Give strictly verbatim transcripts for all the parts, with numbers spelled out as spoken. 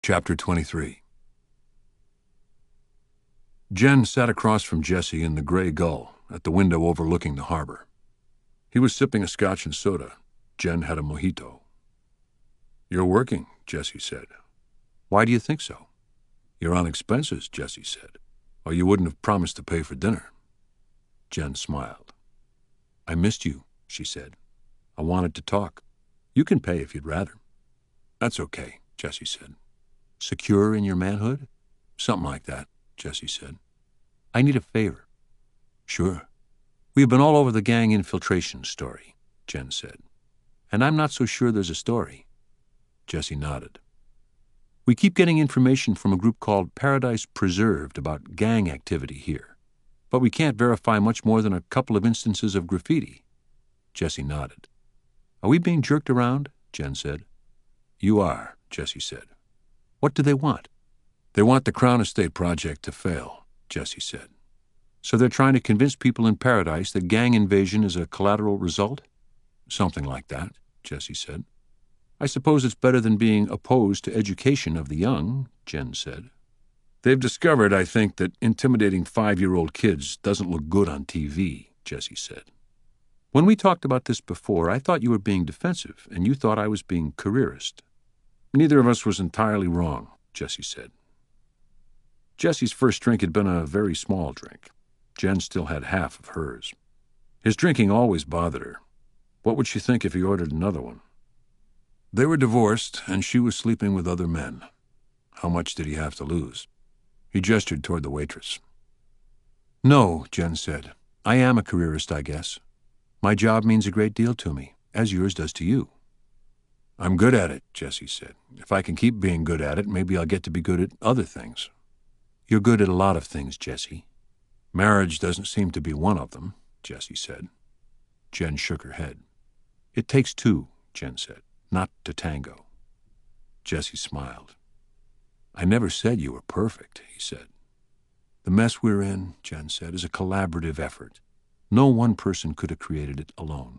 Chapter twenty-three. Jen sat across from Jesse in the Grey Gull at the window overlooking the harbor. He was sipping a scotch and soda. Jen had a mojito. "You're working," Jesse said. "Why do you think so?" "You're on expenses," Jesse said, "or you wouldn't have promised to pay for dinner." Jen smiled. "I missed you," she said. "I wanted to talk. You can pay if you'd rather." "That's okay," Jesse said. "Secure in your manhood?" "Something like that," Jesse said. "I need a favor." "Sure." "We've been all over the gang infiltration story," Jen said. "And I'm not so sure there's a story." Jesse nodded. "We keep getting information from a group called Paradise Preserved about gang activity here, but we can't verify much more than a couple of instances of graffiti." Jesse nodded. "Are we being jerked around?" Jen said. "You are," Jesse said. "What do they want?" "They want the Crown Estate project to fail," Jesse said. "So they're trying to convince people in Paradise that gang invasion is a collateral result?" "Something like that," Jesse said. "I suppose it's better than being opposed to education of the young," Jen said. "They've discovered, I think, that intimidating five-year-old kids doesn't look good on T V," Jesse said. "When we talked about this before, I thought you were being defensive, and you thought I was being careerist." "Neither of us was entirely wrong," Jesse said. Jesse's first drink had been a very small drink. Jen still had half of hers. His drinking always bothered her. What would she think if he ordered another one? They were divorced, and she was sleeping with other men. How much did he have to lose? He gestured toward the waitress. "No," Jen said. "I am a careerist, I guess. My job means a great deal to me, as yours does to you." "I'm good at it," Jesse said. "If I can keep being good at it, maybe I'll get to be good at other things." "You're good at a lot of things, Jesse." "Marriage doesn't seem to be one of them," Jesse said. Jen shook her head. "It takes two," Jen said, "not to tango." Jesse smiled. "I never said you were perfect," he said. "The mess we're in," Jen said, "is a collaborative effort. No one person could have created it alone."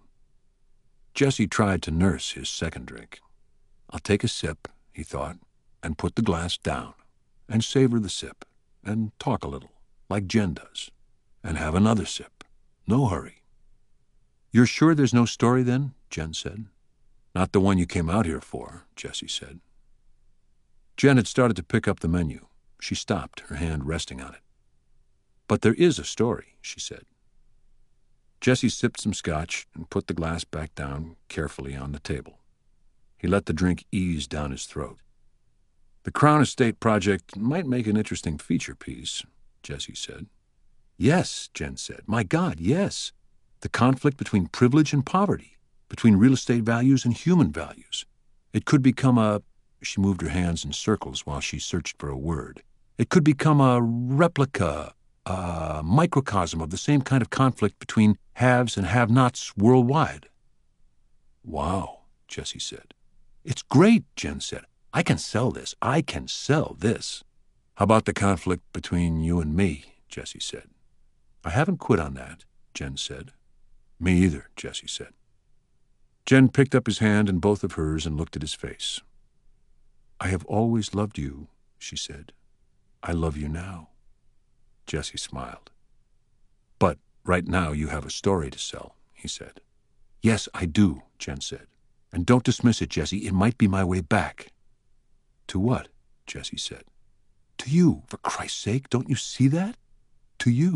Jesse tried to nurse his second drink. "I'll take a sip," he thought, "and put the glass down, and savor the sip, and talk a little, like Jen does, and have another sip. No hurry." "You're sure there's no story then?" Jen said. "Not the one you came out here for," Jesse said. Jen had started to pick up the menu. She stopped, her hand resting on it. "But there is a story," she said. Jesse sipped some scotch and put the glass back down carefully on the table. He let the drink ease down his throat. "The Crown Estate project might make an interesting feature piece," Jesse said. "Yes," Jen said. "My God, yes. The conflict between privilege and poverty, between real estate values and human values. It could become a—" she moved her hands in circles while she searched for a word. "It could become a replica, a microcosm of the same kind of conflict between haves and have-nots worldwide." "Wow," Jesse said. "It's great," Jen said. "I can sell this. I can sell this." "How about the conflict between you and me?" Jesse said. "I haven't quit on that," Jen said. "Me either," Jesse said. Jen picked up his hand in both of hers and looked at his face. "I have always loved you," she said. "I love you now." Jesse smiled. "But right now you have a story to sell," he said. "Yes, I do," Jen said. "And don't dismiss it, Jesse. It might be my way back." "To what?" Jesse said. "To you, for Christ's sake. Don't you see that? To you."